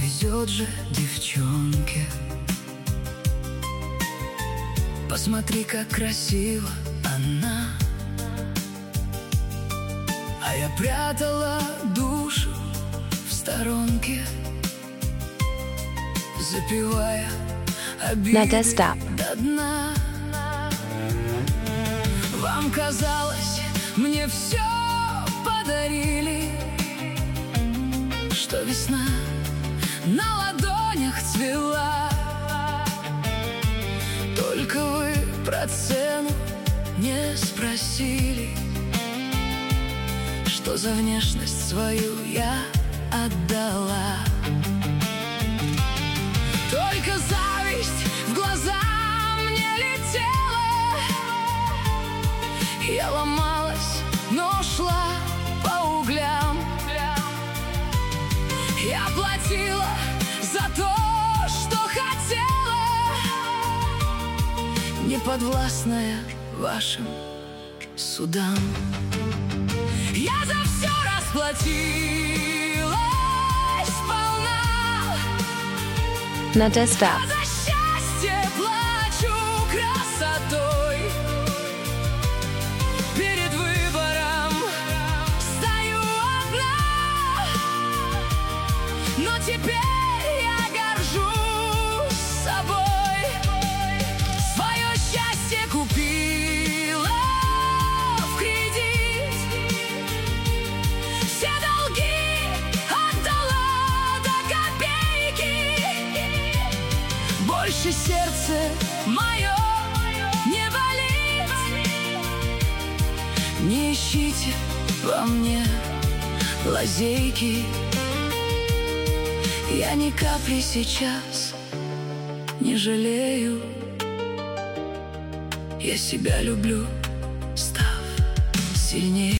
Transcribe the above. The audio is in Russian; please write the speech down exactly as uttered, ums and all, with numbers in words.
везет же девчонке. Посмотри, как красиво она. А я прятала душу в сторонке, запивая обиды до дна. Вам казалось, мне все подарили, что весна на ладонях цвела. Только вы про цену не спросили, что за внешность свою я отдала. Только зависть в глаза мне летела. Я ломалась, но шла по углям. Я платила за то, что хотела, не подвластная вашим судам. Я за все расплатилась сполна. Надежда. А за счастье плачу красотой. Перед выбором стою одна, но теперь я горжусь собой. Свое счастье купила в кредит, все долги отдала до копейки. Больше сердце мое не болит. Не ищите во мне лазейки. Я ни капли сейчас не жалею. Я себя люблю, став сильнее.